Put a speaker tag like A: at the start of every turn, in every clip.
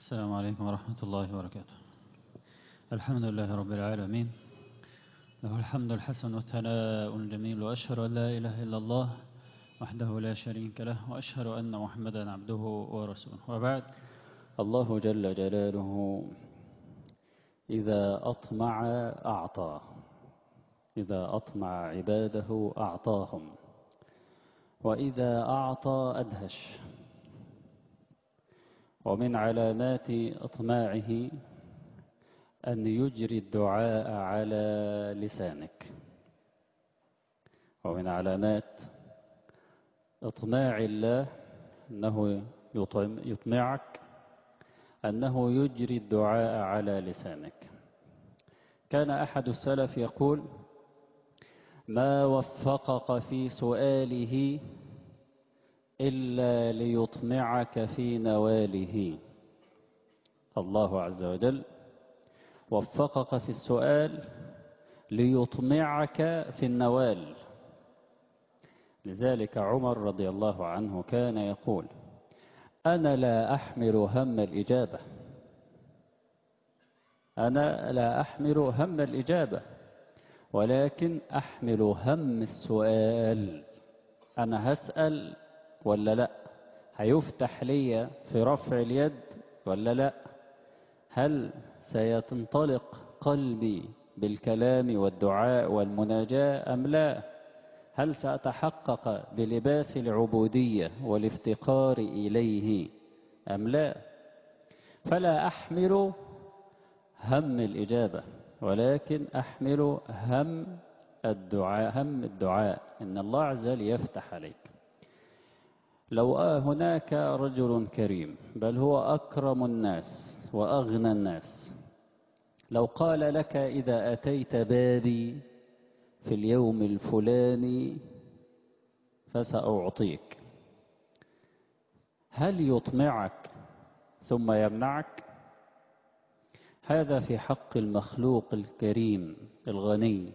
A: السلام عليكم ورحمة الله وبركاته. الحمد لله رب العالمين، له الحمد الحسن والثناء الجميل، وأشهد أن لا إله إلا الله وحده لا شريك له، وأشهد أن محمدا عبده ورسوله، وبعد. الله جل جلاله إذا أطمع أعطى، إذا أطمع عباده أعطاهم، وإذا أعطى أدهش. ومن علامات إطماعه أن يجري الدعاء على لسانك. ومن علامات إطماع الله أنه يطمعك أنه يجري الدعاء على لسانك. كان أحد السلف يقول: ما وفقك في سؤاله إلا ليطمعك في نواله. الله عز وجل وفقك في السؤال ليطمعك في النوال. لذلك عمر رضي الله عنه كان يقول: أنا لا أحمل هم الإجابة، أنا لا أحمل هم الإجابة، ولكن أحمل هم السؤال. أنا هسأل ولا لا؟ هيفتح لي في رفع اليد ولا لا؟ هل سينطلق قلبي بالكلام والدعاء والمناجاة أم لا؟ هل سأتحقق بلباس العبودية والافتقار إليه أم لا؟ فلا أحمل هم الإجابة، ولكن أحمل هم الدعاء إن الله عز وجل يفتح عليك. لو هناك رجل كريم، بل هو أكرم الناس وأغنى الناس، لو قال لك: إذا أتيت بابي في اليوم الفلاني فسأعطيك، هل يطمعك ثم يمنعك؟ هذا في حق المخلوق الكريم الغني،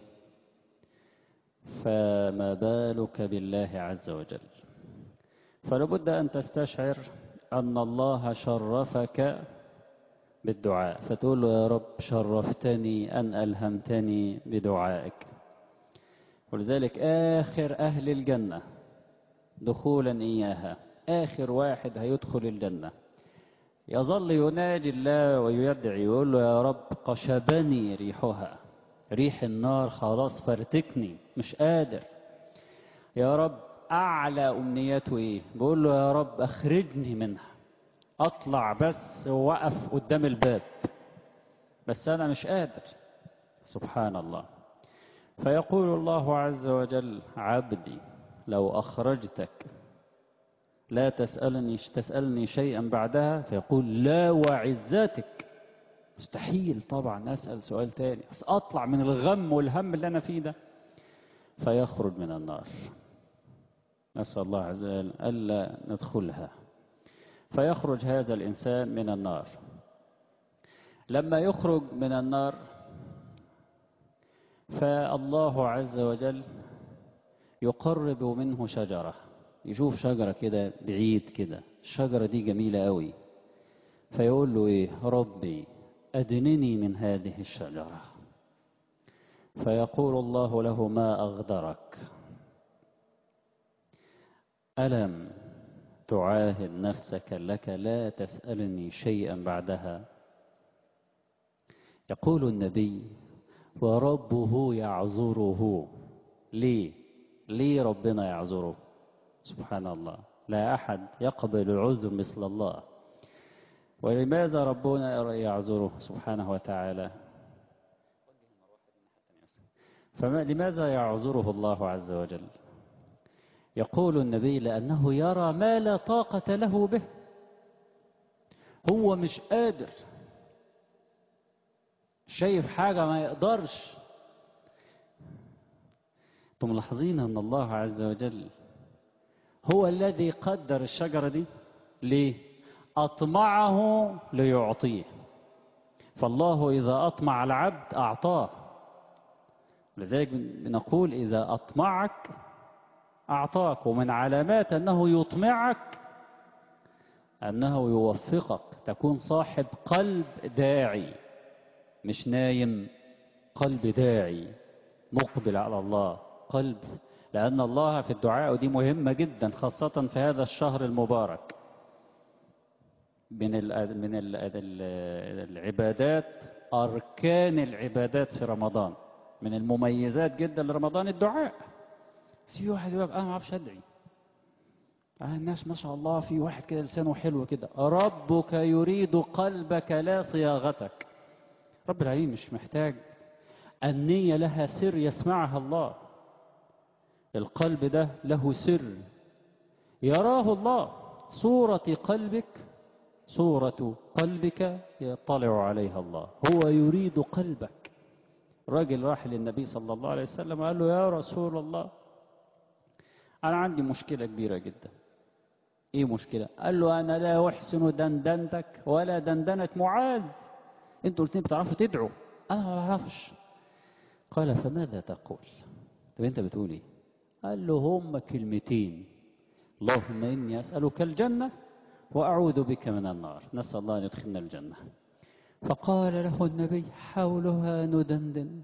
A: فما بالك بالله عز وجل؟ فلابد أن تستشعر أن الله شرفك بالدعاء، فتقول له: يا رب شرفتني أن ألهمتني بدعائك. ولذلك آخر أهل الجنة دخولا إياها، آخر واحد هيدخل الجنة، يظل يناجي الله ويدعي ويقول له: يا رب قشبني ريحها، ريح النار خلاص فرتكني، مش قادر. يا رب أعلى أمنيته إيه؟ بقول له: يا رب أخرجني منها، أطلع بس ووقف قدام الباب، بس أنا مش قادر. سبحان الله. فيقول الله عز وجل: عبدي لو أخرجتك لا تسألني شيئا بعدها؟ فيقول: لا وعزتك، مستحيل طبعا أسأل سؤال تاني، بس أطلع من الغم والهم اللي أنا فيه ده. فيخرج من النار، نسأل الله عز وجل ألا ندخلها. فيخرج هذا الإنسان من النار. لما يخرج من النار فالله عز وجل يقرب منه شجرة، يشوف شجرة كده بعيد كده، الشجرة دي جميلة قوي، فيقول له: إيه ربي أدنني من هذه الشجرة. فيقول الله له: ما أغدرك؟ ألم تعاهد نفسك لك لا تسألني شيئا بعدها؟ يقول النبي: وربه يعذره. ليه ربنا يعذره؟ سبحان الله، لا أحد يقبل العذر مثل الله. ولماذا ربنا يعذره سبحانه وتعالى؟ لماذا يعذره الله عز وجل؟ يقول النبي: لأنه يرى ما لا طاقة له به، هو مش قادر، شايف حاجة ما يقدرش. انتم ملاحظين أن الله عز وجل هو الذي قدر الشجرة دي. ليه؟ أطمعه ليعطيه. فالله إذا أطمع العبد أعطاه. لذلك نقول: إذا أطمعك أعطاك. ومن علامات أنه يطمعك أنه يوفقك تكون صاحب قلب داعي، مش نايم، قلب داعي مقبل على الله، قلب. لأن الله في الدعاء، ودي مهمة جدا خاصة في هذا الشهر المبارك، من العبادات، أركان العبادات في رمضان، من المميزات جدا لرمضان الدعاء. في واحد يقول أنا ما أعرفش أدعي، الناس ما شاء الله في واحد كده لسانه حلو كده. ربك يريد قلبك لا صياغتك. رب العالمين مش محتاج، النية لها سر يسمعها الله. القلب ده له سر يراه الله، صورة قلبك يطلع عليها الله، هو يريد قلبك. راجل راح للنبي صلى الله عليه وسلم قال له يا رسول الله أنا عندي مشكلة كبيرة جدا. إيه مشكلة؟ قال له أنا لا أحسن دندنتك ولا دندنة معاذ، أنتوا الاثنين بتعرفوا تدعوا، أنا ما بعرفش. قال فماذا تقول؟ طب أنت بتقول إيه؟ قال له هم كلمتين، اللهم إني أسألك الجنة وأعوذ بك من النار، نسأل الله أن يدخلنا الجنة. فقال له النبي حولها ندندن،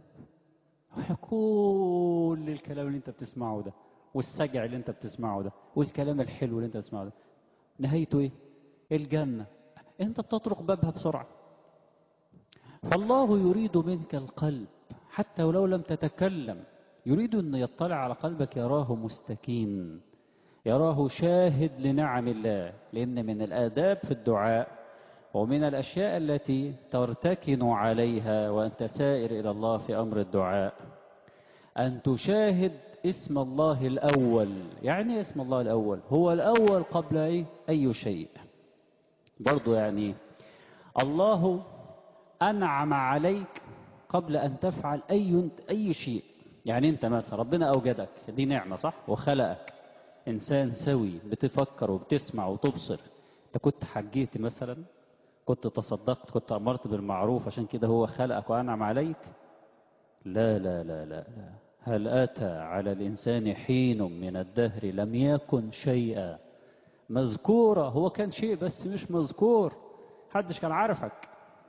A: كل الكلام اللي أنت بتسمعه ده، والسجع اللي أنت بتسمعه ده، والكلام الحلو اللي أنت بتسمعه ده، نهايته إيه؟ الجنة. أنت بتطرق بابها بسرعة. فالله يريد منك القلب حتى ولو لم تتكلم، يريد أن يطلع على قلبك، يراه مستكين، يراه شاهد لنعم الله. لأن من الآداب في الدعاء ومن الأشياء التي ترتكن عليها وأنت سائر إلى الله في أمر الدعاء أن تشاهد اسم الله الأول. يعني اسم الله الأول هو الأول قبل أي شيء. برضو يعني الله أنعم عليك قبل أن تفعل أي شيء. يعني أنت مثلا ربنا أوجدك، دي نعمة صح، وخلقك إنسان سوي بتفكر وبتسمع وتبصر. أنت كنت حجيت مثلا، كنت تصدقت، كنت أمرت بالمعروف، عشان كده هو خلقك وأنعم عليك؟ لا لا لا لا لا. هل أتى على الإنسان حين من الدهر لم يكن شيئا مذكورا؟ هو كان شيء بس مش مذكور، محدش كان عارفك،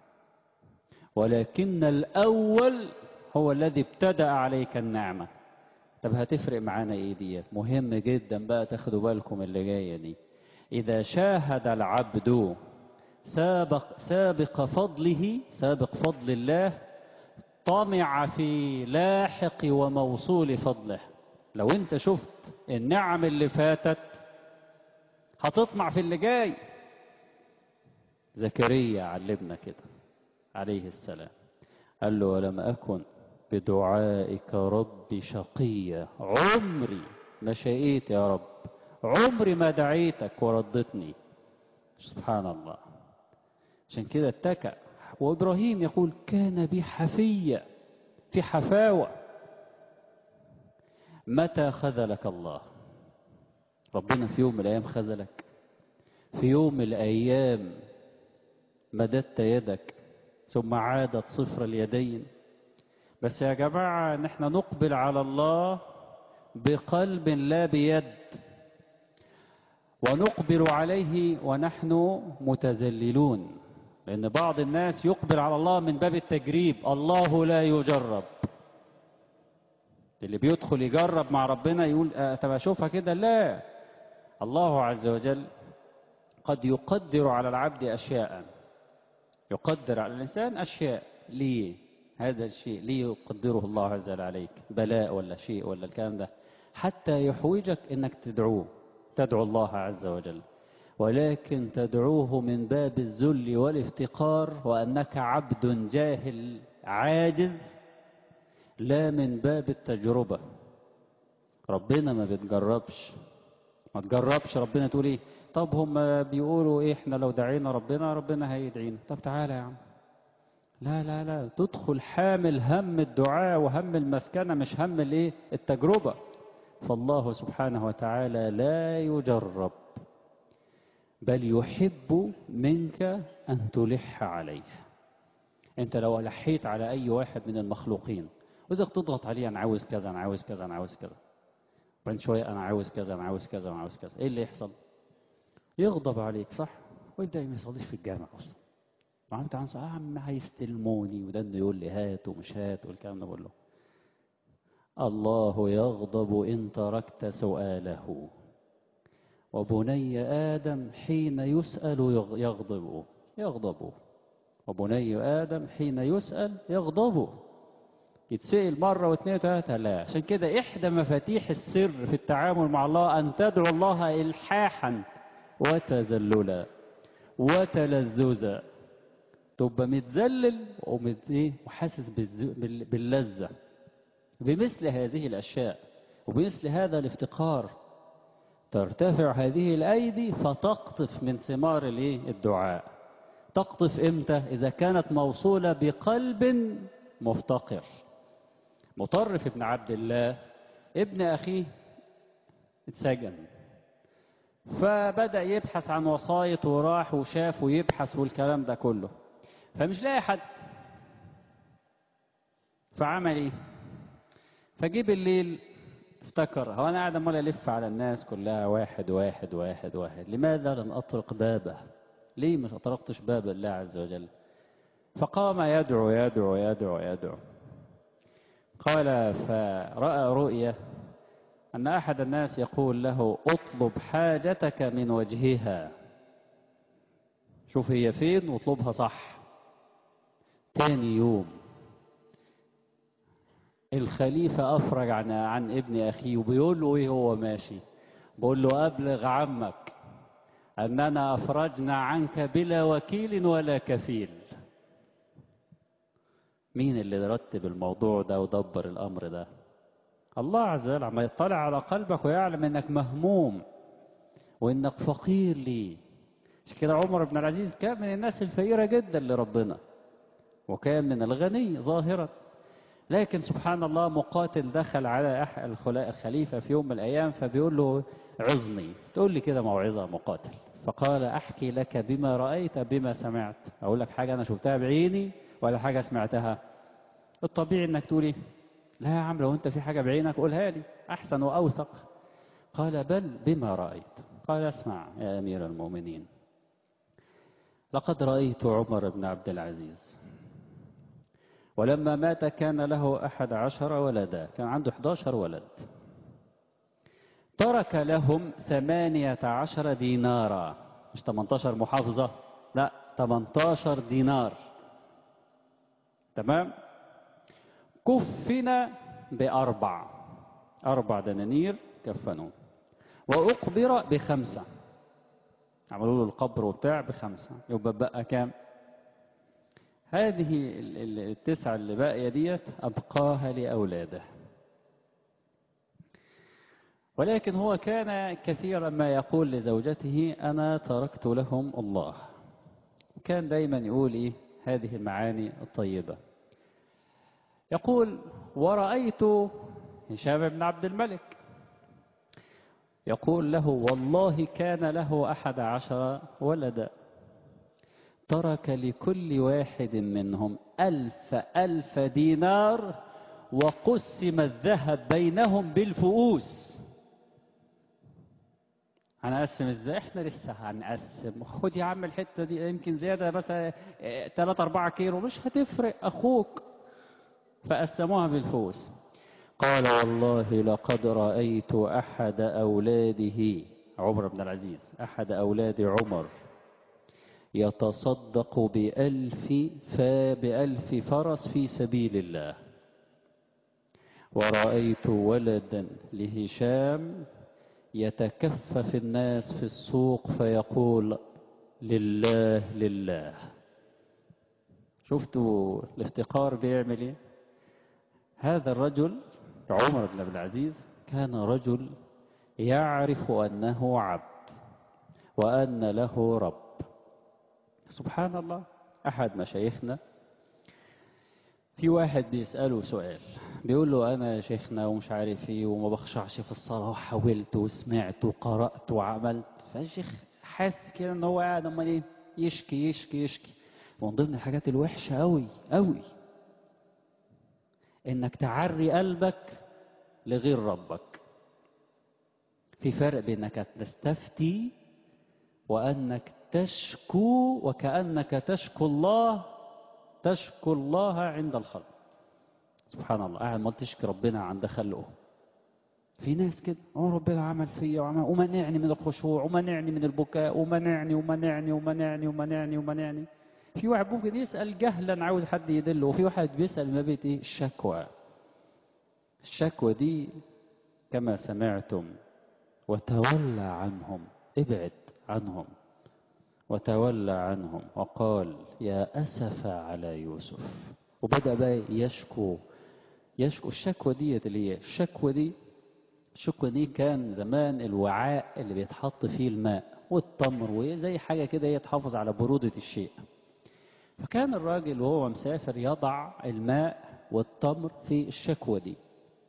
A: ولكن الأول هو الذي ابتدأ عليك النعمة. طب هتفرق معانا ايه دي؟ مهم جدا بقى تاخدوا بالكم اللي جايه دي. اذا شاهد العبد سابق فضل الله، طمع في لاحق وموصول فضله. لو انت شفت النعم اللي فاتت هتطمع في اللي جاي. زكريا علمنا كده عليه السلام، قال له ولم أكن بدعائك رب شقيا، عمري ما شقيت يا رب، عمري ما دعيتك وردتني. سبحان الله. عشان كده اتكأ. وإبراهيم يقول كان بي حفية، في حفاوة. متى خذلك الله؟ ربنا في يوم من الأيام خذلك؟ في يوم من الأيام مددت يدك ثم عادت صفر اليدين؟ بس يا جماعة نحن نقبل على الله بقلب لا بيد، ونقبل عليه ونحن متذللون. لأن بعض الناس يقبل على الله من باب التجريب، الله لا يجرب. اللي بيدخل يجرب مع ربنا يقول طب أشوفها كده، لا. الله عز وجل قد يقدر على العبد أشياء، يقدر على الإنسان أشياء. ليه هذا الشيء؟ ليه يقدره الله عز وجل عليك؟ بلاء ولا شيء ولا الكلام ده؟ حتى يحوجك إنك تدعو الله عز وجل، ولكن تدعوه من باب الذل والافتقار وأنك عبد جاهل عاجز، لا من باب التجربة. ربنا ما بتجربش، ما تجربش ربنا تقول ايه؟ طب هم بيقولوا ايه، احنا لو دعينا ربنا هيدعينا. طب تعالى يا عم. لا لا لا، تدخل حامل هم الدعاء وهم المسكنة، مش هم الايه، التجربة. فالله سبحانه وتعالى لا يجرب، بل يحب منك أن تلح عليه. انت لو لحيت على اي واحد من المخلوقين وإذا تضغط عليه انا عاوز كذا انا عاوز كذا انا عاوز كذا، بعد شويه انا عاوز كذا انا عاوز كذا انا عاوز كذا، ايه اللي يحصل؟ يغضب عليك صح؟ ويبدأ ما يصليش في الجامع أصلا. وعمت عن عم هيستلموني، وده إنه يقول لي هات ومش هات والكلام ده كله. الله يغضب إن تركت سؤاله، وبني آدم حين يسأل يغضب. وبني آدم حين يسأل يغضب. يتسأل مرة واثنين وثلاثة لا. عشان كده إحدى مفاتيح السر في التعامل مع الله أن تدعو الله إلحاحا وتذللا وتلذذا. تبقى متذلل وحاسس باللذة بمثل هذه الأشياء وبمثل هذا الافتقار. ترتفع هذه الأيدي فتقطف من ثمار الدعاء. تقطف إمتى؟ إذا كانت موصولة بقلب مفتقر. مطرف بن عبد الله ابن أخيه اتسجن، فبدأ يبحث عن وسايط وراح وشاف ويبحث والكلام ده كله، فمش لاقي حد. فعمل ايه؟ فجه بالليل افتكر هو انا قاعد عمال الف على الناس كلها واحد واحد واحد واحد، لماذا لم اطرق بابه؟ ليه مش اطرقتش باب الله عز وجل؟ فقام يدعو يدعو يدعو يدعو. قال فرأى رؤيا أن أحد الناس يقول له اطلب حاجتك من وجهها، شوف هي فين واطلبها صح. تاني يوم الخليفة أفرج عن ابن أخيه وبيقول له إيه هو ماشي؟ بيقول له أبلغ عمك أننا أفرجنا عنك بلا وكيل ولا كفيل. مين اللي رتب الموضوع ده ودبر الأمر ده؟ الله عز وجل. عما يطلع على قلبك ويعلم أنك مهموم وأنك فقير ليه. عشان كده عمر بن العزيز كان من الناس الفقيرة جدا لربنا، وكان من الغني ظاهرا. لكن سبحان الله مقاتل دخل على الخليفة في يوم من الأيام فبيقول له عظني، تقول لي كده موعظة مقاتل. فقال أحكي لك بما رأيت بما سمعت، أقول لك حاجة أنا شفتها بعيني ولا حاجة سمعتها؟ الطبيعي أنك تقولي لا يا عم، لو أنت في حاجة بعينك قولها لي أحسن وأوثق. قال بل بما رأيت. قال اسمع يا أمير المؤمنين، لقد رأيت عمر بن عبد العزيز ولما مات كان له 11 ولدا، كان عنده 11 ولد. ترك لهم 18 دينارا، مش 18 محافظة، لا 18 دينار. تمام؟ كفن ب4 دنانير كفنوه، وأقبر ب5، عملوا له القبر وبتاع ب5، يبقى بقى كام؟ هذه ال9 اللي باقية ديت أبقاها لأولاده. ولكن هو كان كثيرا ما يقول لزوجته أنا تركت لهم الله. كان دايما يقول إيه هذه المعاني الطيبة. يقول ورأيت هشام بن عبد الملك يقول له والله كان له 11 ولدا، ترك لكل واحد منهم 1000 دينار، وقسم الذهب بينهم بالفؤوس. هنقسم ازاي؟ احنا لسه هنقسم. خد يا عم الحته دي يمكن زياده مثلا 3-4 كيلو مش هتفرق اخوك. فقسموها بالفؤوس. قال والله لقد رأيت أحد أولاده عمر بن العزيز، أحد أولاد عمر يتصدق ب1000 فرس في سبيل الله، ورأيت ولدا لهشام يتكفف الناس في السوق فيقول لله لله. شفتوا الافتقار بيعمل ايه؟ هذا الرجل عمر بن عبد العزيز كان رجل يعرف أنه عبد وأن له رب. سبحان الله. أحد مشايخنا في واحد بيسأله سؤال، بيقول له أنا يا شيخنا ومش عارف إيه وما بخشعش في الصلاة وحاولت وسمعت وقرأت وعملت. فالشيخ حاسس كده إن هو قاعد أمال إيه؟ يشكي يشكي يشكي. ومن ضمن الحاجات الوحشة أوي أوي إنك تعري قلبك لغير ربك. في فرق بين إنك تستفتي وأنك تشكو وكأنك تشكو الله عند الخلق. سبحان الله، قاعد ما تشكي ربنا عند خلقه. في ناس كده، ربنا عمل فيا وعمل، ومنعني من الخشوع، ومنعني من البكاء، ومنعني. في واحد ممكن يسأل جهلا عاوز حد يدله، وفي واحد بيسأل ما بيت ايه؟ الشكوى. الشكوى دي كما سمعتم، وتولى عنهم، ابعد عنهم، وتولى عنهم وقال يا أسف على يوسف. وبدأ بقى يشكو. الشكوى دي اللي هي الشكوى دي كان زمان الوعاء اللي بيتحط فيه الماء والتمر، وزي حاجة كده هي تحافظ على برودة الشيء. فكان الراجل وهو مسافر يضع الماء والتمر في الشكوى دي.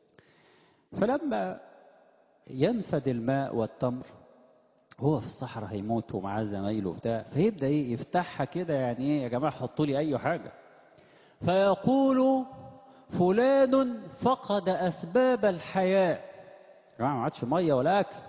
A: فلما ينفد الماء والتمر، هو في الصحراء هيموت ومعاه زمايله بتاع، فيبدأ يفتحها كده، يعني ايه يا جماعة حطوا لي أي حاجة. فيقول فلان فقد أسباب الحياة، يا جماعة ما عادش مية ولا أكل.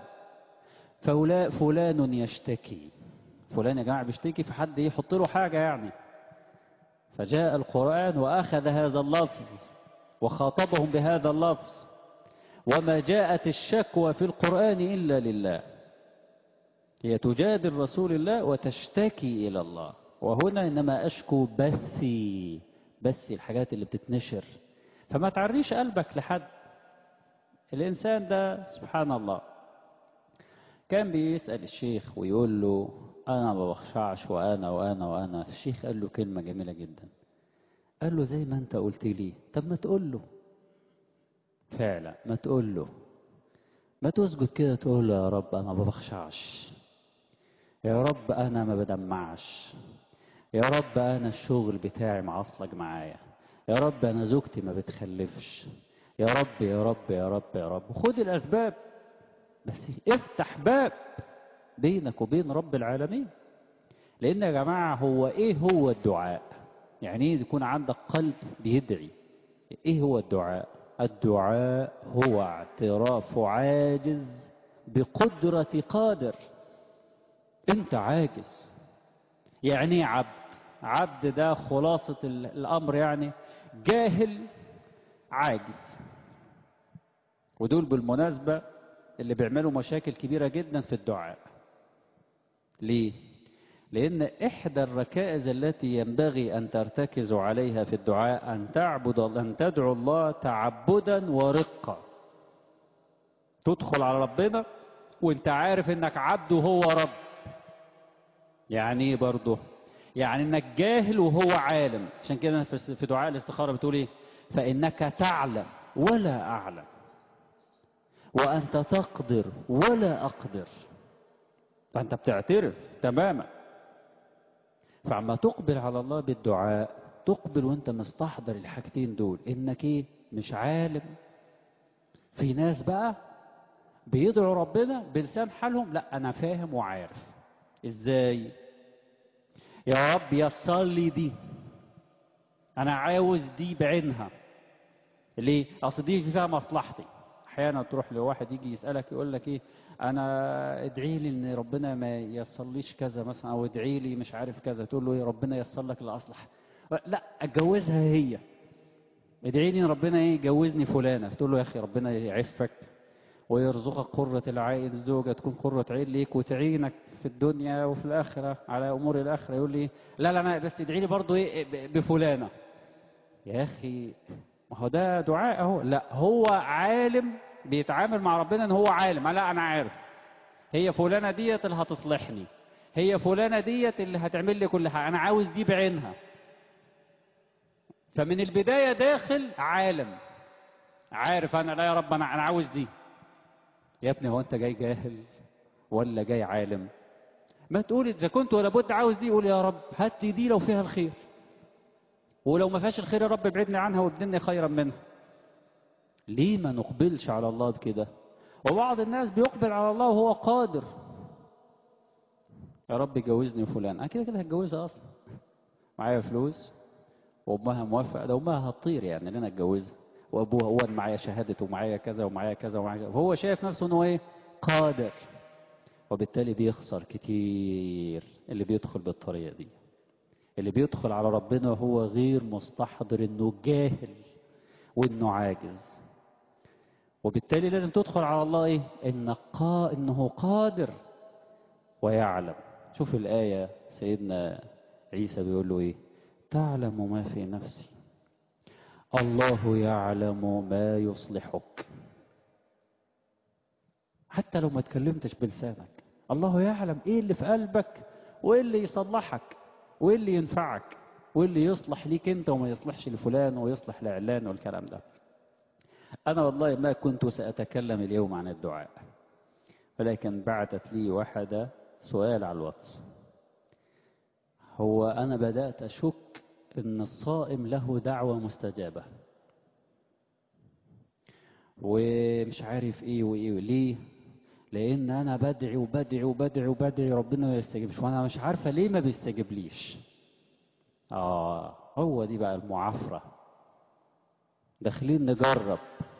A: فلان يشتكي، فلان يا جماعة بيشتكي، في حد يحط له حاجة يعني. فجاء القرآن وأخذ هذا اللفظ وخاطبهم بهذا اللفظ. وما جاءت الشكوى في القرآن إلا لله، هي تجادل رسول الله وتشتكي إلى الله. وهنا إنما أشكو بثي الحاجات اللي بتتنشر. فما تعريش قلبك لحد. الإنسان ده سبحان الله كان بيسأل الشيخ ويقول له أنا ما بخشعش وأنا. الشيخ قال له كلمة جميلة جدا، قال له زي ما أنت قلت لي، طب ما تقول له فعلا، ما تقول له، ما تسجد كده تقول له يا رب أنا ما بخشعش، يا رب أنا ما بدمعش، يا رب أنا الشغل بتاعي معصلج معايا، يا رب أنا زوجتي ما بتخلفش، يا رب يا رب يا رب يا رب. خد الأسباب، بس افتح باب بينك وبين رب العالمين. لأن يا جماعة هو الدعاء؟ يعني ايه يكون عندك قلب بيدعي؟ ايه هو الدعاء؟ الدعاء هو اعتراف عاجز بقدرة قادر. انت عاجز. يعني ايه عبد؟ عبد ده خلاصة الأمر، يعني جاهل عاجز. ودول بالمناسبة اللي بيعملوا مشاكل كبيرة جدا في الدعاء. ليه؟ لأن إحدى الركائز التي ينبغي أن ترتكزوا عليها في الدعاء أن تدعو الله تعبدا ورقة. تدخل على ربنا وانت عارف انك عبد وهو رب. يعني ايه برضه؟ يعني انك جاهل وهو عالم. عشان كده في دعاء الاستخارة بتقول ايه؟ فإنك تعلم ولا أعلم، وأنت تقدر ولا أقدر. فأنت بتعترف تماما. فعما تقبل على الله بالدعاء، تقبل وانت مستحضر الحاجتين دول، انك ايه؟ مش عالم. في ناس بقى بيدعوا ربنا بلسان حالهم، لا انا فاهم وعارف. ازاي؟ يا رب يسر لي دي، انا عاوز دي بعينها. ليه؟ اصل دي فيها مصلحتي. احيانا تروح لواحد يجي يسالك يقول لك ايه، انا ادعي لي ان ربنا ما ييسرليش كذا مثلا، او ادعي لي مش عارف كذا. تقول له ايه؟ ربنا ييسر لك الاصلح. لا، اتجوزها هي. ادعي لي ان ربنا ايه؟ يجوزني فلانه. تقول له يا اخي ربنا يعفك ويرزقك قرة العين، الزوجة تكون قرة عين ليك وتعينك في الدنيا وفي الآخرة على أمور الآخرة. يقول لي لا لا، أنا بس ادعي لي برضه إيه بفلانة. يا أخي ما هو ده دعاء أهو. لا، هو عالم بيتعامل مع ربنا إن هو عالم. لا أنا عارف، هي فلانة ديت اللي هتصلحني، هي فلانة ديت اللي هتعمل لي كل حاجة، أنا عاوز دي بعينها. فمن البداية داخل عالم عارف، أنا لا يا رب أنا عاوز دي. يا ابني هو أنت جاي جاهل ولا جاي عالم؟ ما تقول إذا كنت ولا بد عاوز دي، قول يا رب هات لي دي لو فيها الخير، ولو ما فيهاش الخير يا رب ابعدني عنها وابدلني خيرا منها. ليه ما نقبلش على الله بكده؟ وبعض الناس بيقبل على الله وهو قادر. يا رب جوزني فلان، انا كده كده هتجوزها اصلا، معايا فلوس وامها موافقه، ده امها هتطير يعني ان انا اتجوزها، وابوها هو معايا شهاده ومعايا كذا ومعايا كذا ومعايا كذا. وهو شايف نفسه انه ايه؟ قادر. وبالتالي بيخسر كتير. اللي بيدخل بالطريقة دي، اللي بيدخل على ربنا وهو غير مستحضر انه جاهل وانه عاجز. وبالتالي لازم تدخل على الله ايه؟ انه قادر ويعلم. شوف الآية، سيدنا عيسى بيقول له ايه؟ تعلم ما في نفسي، الله يعلم ما يصلحك. حتى لو ما تكلمتش بلسانك، الله يعلم ايه اللي في قلبك، وايه اللي يصلحك، وايه اللي ينفعك، وايه اللي يصلح ليك انت وما يصلحش لفلان ويصلح لعلان والكلام ده. انا والله ما كنت سأتكلم اليوم عن الدعاء، ولكن بعتت لي واحدة سؤال على الواتس. هو انا بدأت اشك ان الصائم له دعوة مستجابة، ومش عارف ايه وايه وليه، لان انا بدعي وبدعي وبدعي وبدعي ربنا ما يستجيبش، وانا مش عارفه ليه ما بيستجيبليش. هو دي بقى المعافره. داخلين نجرب،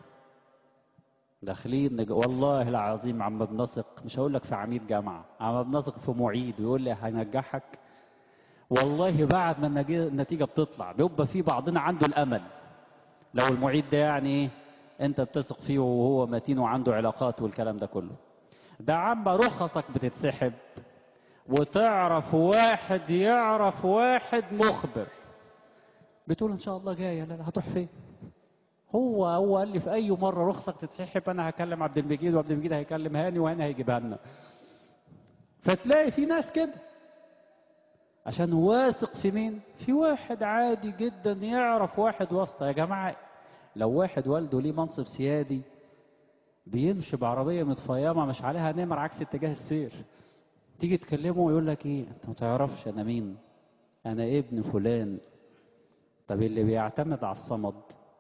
A: والله العظيم عم بنثق، مش هقول لك في عميد جامعه، عم بنثق في معيد ويقول لي هنجحك. والله بعد ما النتيجه بتطلع بيبقى في بعضنا عنده الامل، لو المعيد ده يعني انت بتثق فيه وهو متين وعنده علاقات والكلام ده كله. ده عم رخصك بتتسحب، وتعرف واحد يعرف واحد مخبر، بتقول ان شاء الله جايه، لا هتروح فين؟ هو قال لي في اي مره رخصك تتسحب انا هكلم عبد المجيد، وعبد المجيد هيكلم هاني، وهاني هيجيبها لنا. فتلاقي في ناس كده عشان واثق في مين؟ في واحد عادي جدا يعرف واحد واسطه. يا جماعه لو واحد والده ليه منصب سيادي بيمشي بعربيه متفيمه مش عليها نمر عكس اتجاه السير، تيجي تكلمه ويقول لك ايه؟ انت ما تعرفش انا مين؟ انا ابن فلان. طب اللي بيعتمد على الصمد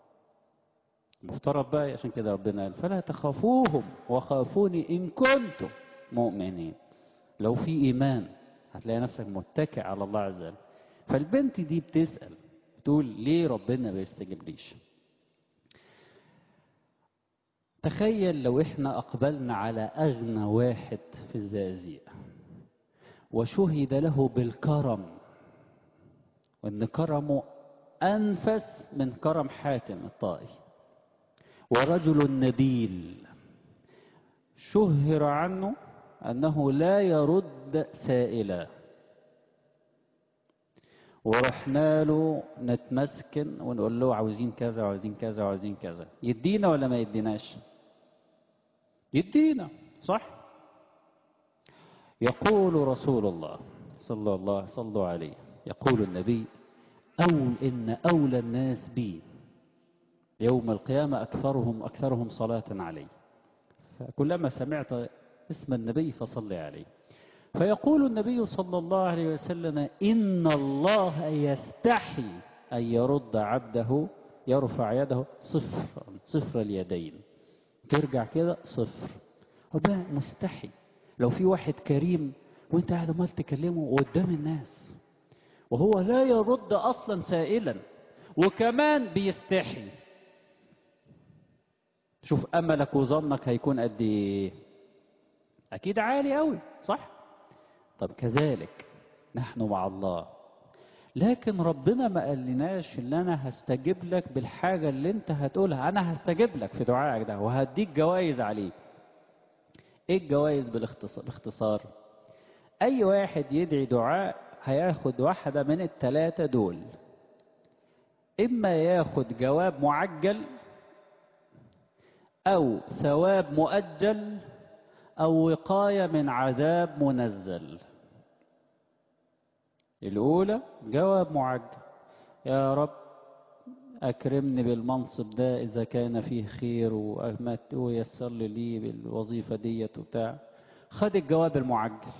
A: مفترض بقى، عشان كده ربنا قال فلا تخافوهم وخافوني ان كنتم مؤمنين. لو في ايمان هتلاقي نفسك متكئ على الله عز وجل. فالبنت دي بتسأل تقول ليه ربنا ما بيستجيبليش؟ تخيل لو احنا اقبلنا على اغنى واحد في الزقازيق وشهد له بالكرم، وان كرمه انفس من كرم حاتم الطائي، ورجل نبيل شهر عنه انه لا يرد سائلا، ورحنا له نتمسكن ونقول له عاوزين كذا وعاوزين كذا وعاوزين كذا، يدينا ولا ما يديناش؟ يدينا، صح؟ يقول رسول الله صلى عليه، يقول النبي إن أولى الناس بي يوم القيامة أكثرهم صلاة علي، فكلما سمعت اسم النبي فصل عليه. فيقول النبي صلى الله عليه وسلم إن الله يستحي أن يرد عبده، يرفع يده صفر اليدين، ترجع كده صفر. وده مستحي. لو في واحد كريم وانت قاعد عمال تكلمه قدام الناس وهو لا يرد اصلا سائلا وكمان بيستحي، شوف املك وظنك هيكون قد ايه؟ اكيد عالي قوي، صح؟ طب كذلك نحن مع الله، لكن ربنا ما قالناش ان انا هستجيب لك بالحاجه اللي انت هتقولها، انا هستجيب لك في دعائك ده وهديك جوائز عليه. ايه الجوائز باختصار؟ اي واحد يدعي دعاء هياخد واحده من الثلاثه دول، اما ياخد جواب معجل او ثواب مؤجل او وقايه من عذاب منزل. الاولى جواب معجل، يا رب اكرمني بالمنصب ده اذا كان فيه خير ويسر لي بالوظيفه ديت وبتاع، خد الجواب المعجل.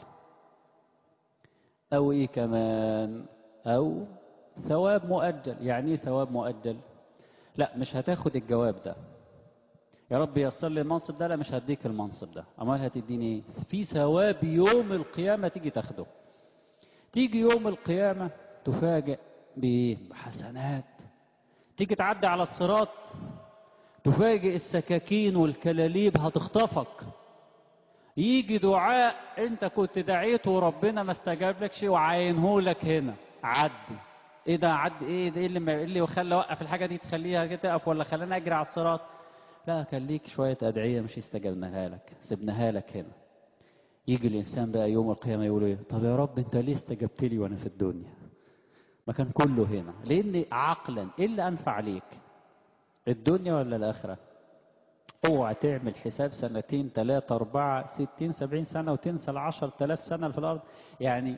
A: او ايه كمان؟ او ثواب مؤجل. يعني ايه ثواب مؤجل؟ لا مش هتاخد الجواب ده، يا رب يسر لي المنصب ده، لا مش هديك المنصب ده، امال هتديني ايه؟ في ثواب يوم القيامه تيجي تاخده. تيجي يوم القيامه تفاجئ بحسنات، تيجي تعدي على الصراط تفاجئ السكاكين والكلاليب هتخطفك، يجي دعاء انت كنت دعيته وربنا ما استجاب لك شيء وعاينه لك هنا عدي. ايه ده عدي؟ ايه ده؟ إيه اللي خلى اوقف الحاجه دي تخليها كده تقف، ولا خلاني اجري على الصراط؟ لا، كان ليك شويه ادعيه مش استجبناها لك، سبناها لك هنا. يجي الانسان بقى يوم القيامه يقول ايه؟ طب يا رب انت ليه استجبت لي وانا في الدنيا؟ ما كان كله هنا. لان عقلا ايه اللي انفع ليك؟ الدنيا ولا الاخره؟ اوعى تعمل حساب سنتين 3 4 60 70 سنة وتنسى 10,000 سنة في الأرض. يعني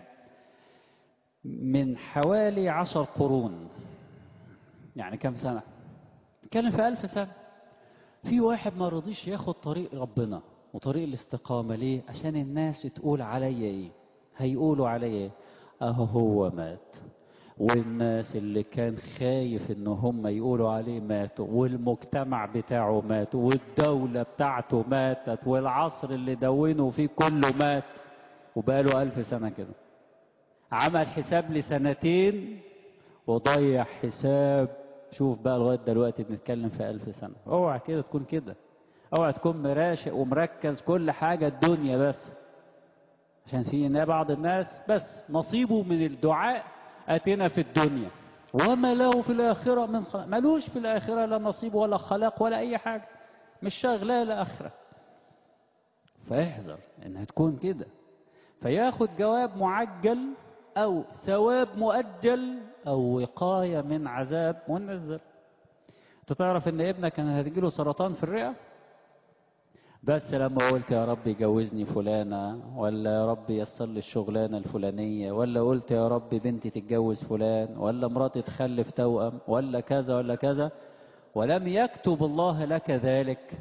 A: من حوالي 10 قرون، يعني كم سنة؟ نتكلم في 1000 سنة. في واحد ما رضيش ياخد طريق ربنا وطريق الاستقامة. ليه؟ عشان الناس تقول عليا ايه؟ هيقولوا عليا ايه؟ اهو هو مات، والناس اللي كان خايف ان هم يقولوا عليه ماتوا، والمجتمع بتاعه مات، والدولة بتاعته ماتت، والعصر اللي دونوا فيه كله مات، وبقاله 1000 سنة كده. عمل حساب لسنتين وضيع حساب. شوف بقى لغاية دلوقتي بنتكلم في 1000 سنة. اوعى كده تكون كده. اوعى تكون مراشق ومركز كل حاجة الدنيا بس. عشان في بعض الناس بس نصيبه من الدعاء اتنا في الدنيا وما له في الاخره من خلاق. ملوش في الاخره لا نصيب ولا خلاق ولا اي حاجه، مش شغلاه الاخره. فاحذر انها تكون كده، فياخد جواب معجل او ثواب مؤجل او وقايه من عذاب منزل. انت تعرف ان ابنك كان هتجيله سرطان في الرئه، بس لما قلت يا رب يجوزني فلانة، ولا يا رب ييسر لي الشغلانة الفلانية، ولا قلت يا رب بنتي تتجوز فلان، ولا مراتي تخلف توأم، ولا كذا ولا كذا، ولم يكتب الله لك ذلك،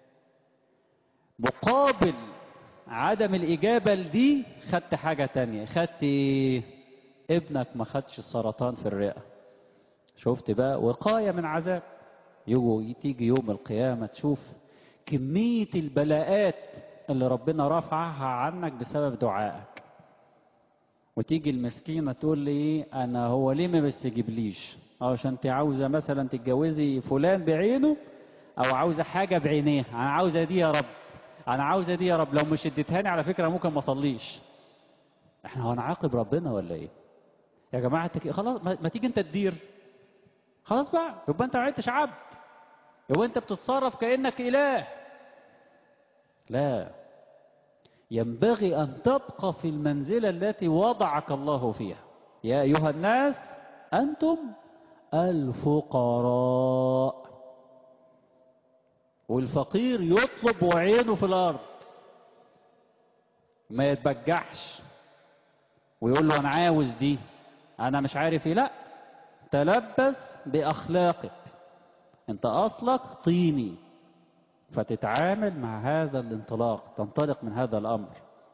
A: مقابل عدم الإجابة لدي خدت حاجة تانية. خدت إيه؟ ابنك ما خدش السرطان في الرئة. شفت بقى؟ وقاية من عذاب. تيجي يوم القيامة تشوف كمية البلاءات اللي ربنا رفعها عنك بسبب دعائك. وتيجي المسكينة تقول لي ايه؟ انا هو ليه ما بيستجيبليش؟ عشان انت عاوزة مثلا تتجوزي فلان بعينه، او عاوزة حاجة بعينيها. انا عاوزة دي يا رب، انا عاوزة دي يا رب، لو مش اديتهاني على فكرة ممكن ما اصليش. احنا هنعاقب ربنا ولا ايه؟ يا جماعة خلاص ما تيجي انت تدير. خلاص بقى، يبقى انت ما عدتش عبد، يبقى انت بتتصرف كأنك اله. لا، ينبغي أن تبقى في المنزلة التي وضعك الله فيها. يا أيها الناس أنتم الفقراء. والفقير يطلب وعينه في الأرض، ما يتبجحش ويقول له أنا عاوز دي، أنا مش عارف إيه. لا، تلبس بأخلاقك. أنت أصلك طيني، فتتعامل مع هذا الانطلاق، تنطلق من هذا الأمر.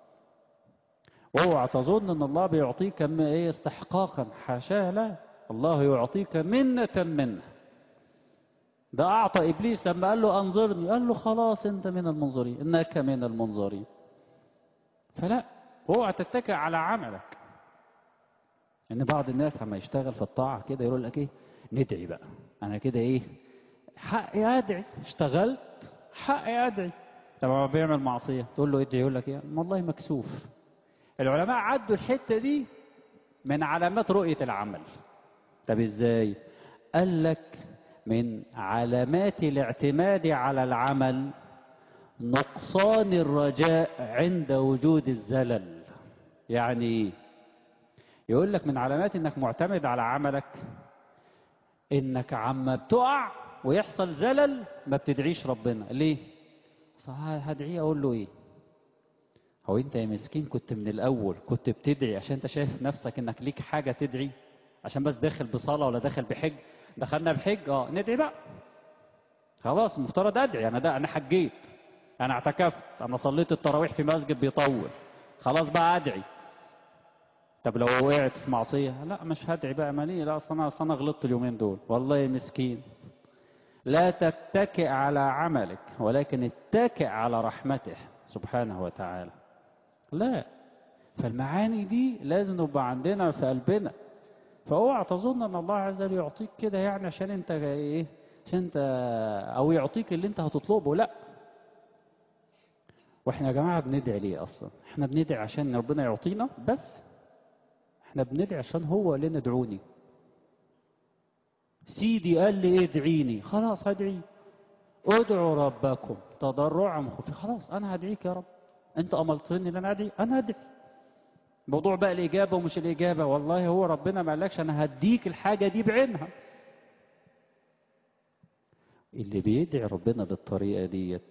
A: واوعى تظن ان الله بيعطيك ايه استحقاقا، حاشاه. لا، الله يعطيك منة منه. ده اعطى ابليس لما قال له انظرني، قال له خلاص انت من المنظرين، انك من المنظرين. فلا، اوعى تتكئ على عملك. ان بعض الناس لما يشتغل في الطاعه كده يقول لك ايه؟ ندعي بقى، انا كده ايه؟ حقي ادعي، اشتغلت حقي ادعي. طب ما بيعمل معصيه تقول له ادعي، يقول لك ايه؟ والله مكسوف. العلماء عدوا الحتة دي من علامات رؤية العمل. طب ازاي؟ قال لك من علامات الاعتماد على العمل نقصان الرجاء عند وجود الزلل. يعني ايه؟ يقول لك من علامات انك معتمد على عملك انك عما بتقع ويحصل زلل ما بتدعيش ربنا. ليه؟ هدعيه اقول له ايه؟ هو انت يا مسكين كنت من الاول كنت بتدعي عشان انت شايف نفسك انك ليك حاجة تدعي؟ عشان بس داخل بصلاة ولا داخل بحج؟ دخلنا بحج، ندعي بقى. خلاص المفترض ادعي. انا حجيت، انا اعتكفت، انا صليت التراويح في مسجد بيطول، خلاص بقى ادعي. طب لو وقعت في معصية، لا مش هدعي بقى. ماني لا، اصل انا غلطت اليومين دول والله يا مسكين. لا تتكئ على عملك، ولكن اتكئ على رحمته سبحانه وتعالى. لا، فالمعاني دي لازم نبقى عندنا في قلبنا. فاوعى تظن ان الله عز وجل يعطيك كده يعني عشان انت ايه، عشان انت او يعطيك اللي انت هتطلبه. لا، واحنا يا جماعة بندعي ليه اصلا؟ احنا بندعي عشان ربنا يعطينا بس؟ احنا بندعي عشان هو اللي ندعوني. سيدي قال لي ادعيني، خلاص هدعي. ادعوا ربكم تضرعا وخفيا، خلاص انا هدعيك يا رب. انت امرتني ان انا ادعي، انا هدعي. موضوع بقى الاجابه ومش الاجابه، والله هو ربنا ما قالكش انا هديك الحاجه دي بعينها. اللي بيدعي ربنا بالطريقه ديت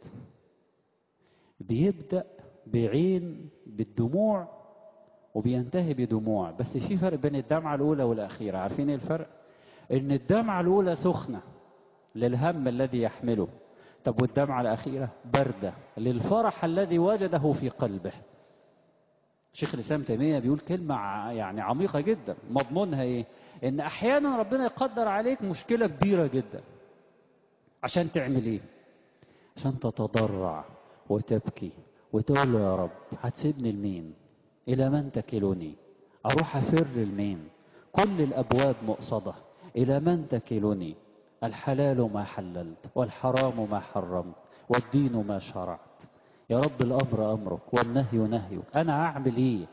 A: بيبدا بعين بالدموع وبينتهي بدموع، بس في فرق بين الدمعه الاولى والاخيره. عارفين ايه الفرق؟ ان الدمعه الاولى سخنه للهم الذي يحمله، طب والدمعة الأخيرة باردة للفرح الذي وجده في قلبه. شيخ الإسلام تيمية بيقول كلمة يعني عميقة جدا، مضمونها إيه؟ إن أحيانا ربنا يقدر عليك مشكلة كبيرة جدا عشان تعمل إيه؟ عشان تتضرع وتبكي وتقول له يا رب هتسيبني لمين؟ إلى من تكلني؟ أروح أفر لمين؟ كل الأبواب مؤصدة، إلى من تكلني؟ الحلال ما حللت والحرام ما حرمت والدين ما شرعت. يا رب الأمر أمرك والنهي نهيك، أنا أعمل إيه؟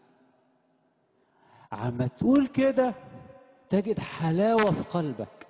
A: عم تقول كده تجد حلاوة في قلبك.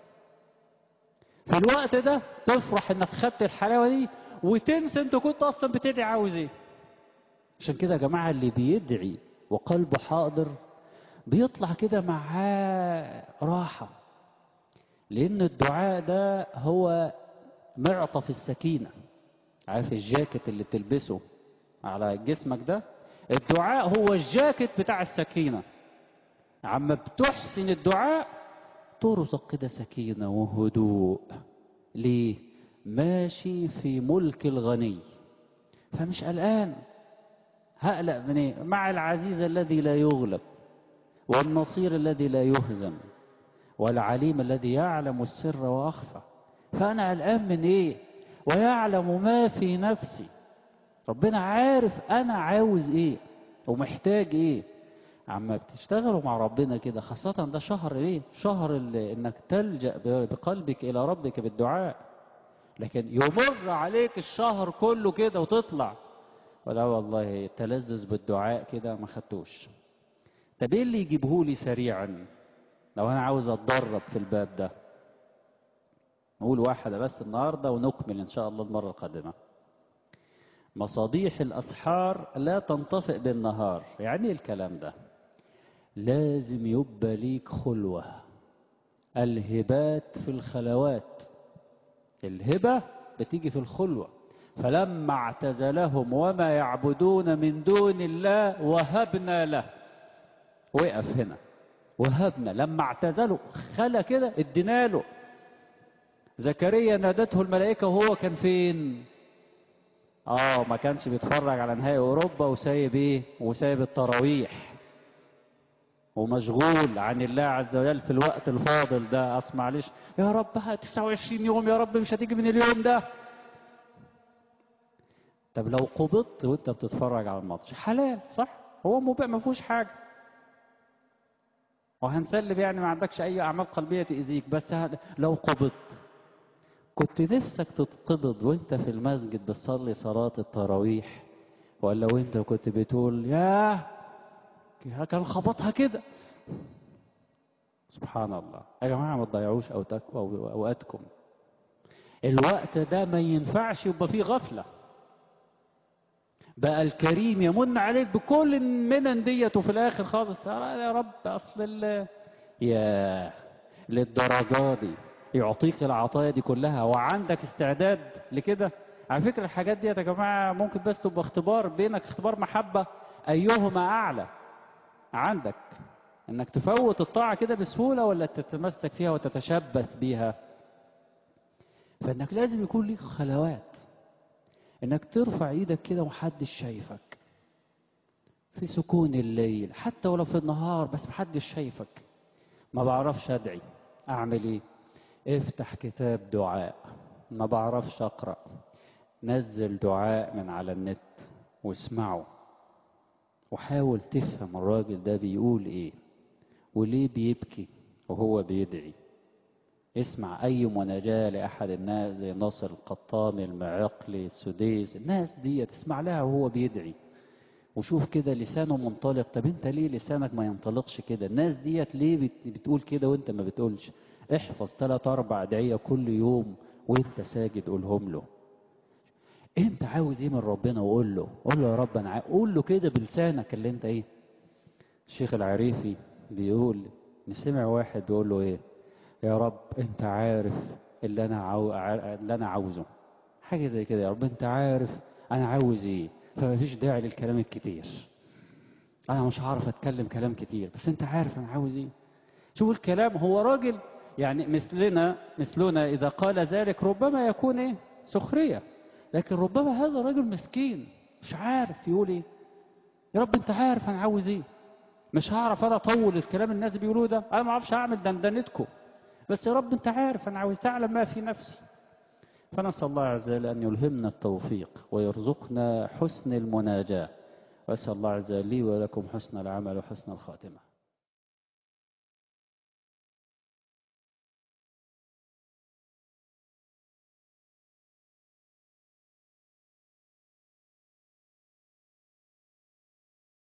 A: في الوقت ده تفرح إنك خدت الحلاوة دي وتنسى أنت كنت أصلا بتدعي عاوز إيه. عشان كده يا جماعة اللي بيدعي وقلبه حاضر بيطلع كده معاه راحة، لأن الدعاء ده هو معطف السكينة. عارف الجاكيت اللي بتلبسه على جسمك ده؟ الدعاء هو الجاكيت بتاع السكينة. عما بتحسن الدعاء ترزق كده سكينة وهدوء. ليه؟ ماشي في ملك الغني، فمش قلقان. هقلق من ايه؟ مع العزيز الذي لا يغلب، والنصير الذي لا يهزم، والعليم الذي يعلم السر وأخفى. فأنا قلقان من إيه؟ ويعلم ما في نفسي. ربنا عارف أنا عاوز إيه ومحتاج إيه. عما بتشتغلوا مع ربنا كده، خاصة ده شهر إيه؟ شهر إنك تلجأ بقلبك إلى ربك بالدعاء. لكن يمر عليك الشهر كله كده وتطلع ولا والله التلذذ بالدعاء كده ما خدتوش. طب إيه اللي يجيبهولي سريعا لو أنا عاوز أتدرب في الباب ده؟ نقول واحدة بس النهاردة ونكمل إن شاء الله المرة القادمة. مصابيح الأسحار لا تنطفئ بالنهار. يعني إيه الكلام ده؟ لازم يبقى ليك خلوة. الهبات في الخلوات. الهبة بتيجي في الخلوة. فلما اعتزلهم وما يعبدون من دون الله وهبنا له. وقف هنا وهبنا، لما اعتزلوا خلى كده ادينا له. زكريا نادته الملائكة وهو كان فين؟ ما كانش بيتفرج على نهائي اوروبا وسايب ايه؟ وسايب التراويح ومشغول عن الله عز وجل في الوقت الفاضل ده. اسمع ليش يا رب 29 يوم يا رب مش هتيجي من اليوم ده. طب لو قبضت وانت بتتفرج على الماتش حلال صح؟ هو مباح ما فيهوش حاجه، وهنسلب يعني ما عندكش اي اعمال قلبيه تاذيك. بس لو قبضت كنت نفسك تتقبض وانت في المسجد بتصلي صلاة التراويح، ولا وانت كنت بتقول ياه كان خبطها كده؟ سبحان الله يا جماعة، ما تضيعوش اوقاتكم. الوقت ده ما ينفعش يبقى فيه غفلة. بقى الكريم يمن عليك بكل المنن ديت وفي الاخر خالص يا رب اصل يا للدرجة دي يعطيك العطايا دي كلها وعندك استعداد لكده؟ على فكرة الحاجات دي يا جماعة ممكن بس تبقى اختبار بينك، اختبار محبة أيهما أعلى عندك، انك تفوت الطاعة كده بسهولة ولا تتمسك فيها وتتشبث بيها. فانك لازم يكون ليك خلوات، انك ترفع ايدك كده ومحدش شايفك في سكون الليل، حتى ولو في النهار بس محدش شايفك. ما بعرفش ادعي، اعمل ايه؟ افتح كتاب دعاء. ما بعرفش اقرأ، نزل دعاء من على النت واسمعه، وحاول تفهم الراجل ده بيقول ايه وليه بيبكي وهو بيدعي. اسمع أي مناجاة لأحد الناس زي ناصر القطامي، المعقلي، السديس، الناس دي تسمع لها وهو بيدعي وشوف كده لسانه منطلق. طب انت ليه لسانك ما ينطلقش كده؟ الناس ديت ليه بتقول كده وانت ما بتقولش؟ احفظ 3-4 أدعية كل يوم وانت ساجد قولهم له. انت عاوز ايه من ربنا وقول له، قول له يا رب انا قول له كده بلسانك اللي انت ايه. الشيخ العريفي بيقول، نسمع واحد بيقول له ايه، يا رب انت عارف اللي انا عاوزه، حاجه زي كده، يا رب انت عارف انا عاوز ايه، فمفيش داعي للكلام الكتير، انا مش هعرف اتكلم كلام كتير، بس انت عارف انا عاوز ايه. شوف الكلام، هو راجل يعني مثلنا اذا قال ذلك ربما يكون ايه سخريه، لكن ربما هذا رجل مسكين مش عارف يقول ايه. يا رب انت عارف انا عاوز ايه، مش هعرف انا اطول الكلام الناس بيقولوه ده، انا ما اعرفش اعمل دندنتكم، بس يا رب انت عارف انا عاوز، تعلم ما في نفسي. فنسال الله عز وجل ان يلهمنا التوفيق ويرزقنا حسن المناجاه، واسال الله عز وجل لي ولكم حسن العمل وحسن الخاتمه.